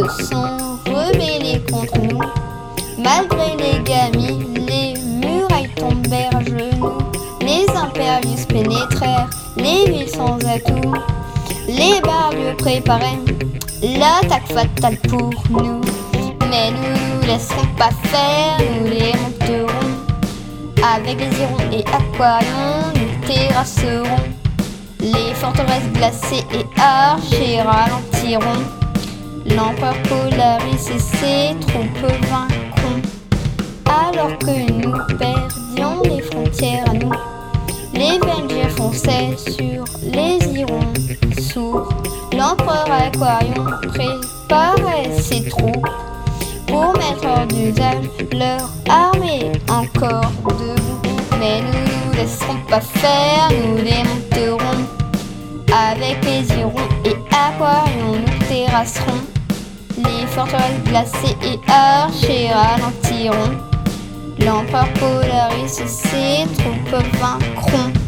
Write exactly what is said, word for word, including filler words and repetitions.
se sont rebellés contre nous. Malgré les gamis, les murailles tombèrent à genoux. Les impérialistes pénétrèrent les villes sans atout. Les barbieux préparaient l'attaque fatale pour nous. Mais nous nous laisserons pas faire, nous les monterons. Avec les hirons et aquarions, nous terrasserons. Les forteresses glacées et archers ralentiront. L'empereur Polaris et ses troupes vaincront. Alors que nous perdions les frontières à nous, les Vengiers fonçaient sur les hirons sourds. L'empereur Aquarion préparait ses troupes pour mettre hors d'usage leur armée encore debout. Mais nous nous laisserons pas faire, nous les monterons. Avec les hirons et aquarions, nous terrasserons. Les forteresses glacées et archers ralentiront. L'empereur Polaris et ses troupes vaincront.